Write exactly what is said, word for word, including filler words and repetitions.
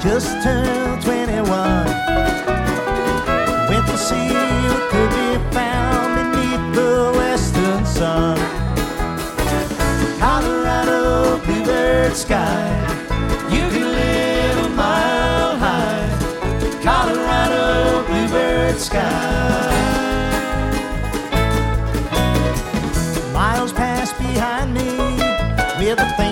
just turned twenty-one. Went to see what could be found beneath the western sun. Colorado bluebird sky, you can live a mile high. Colorado bluebird sky.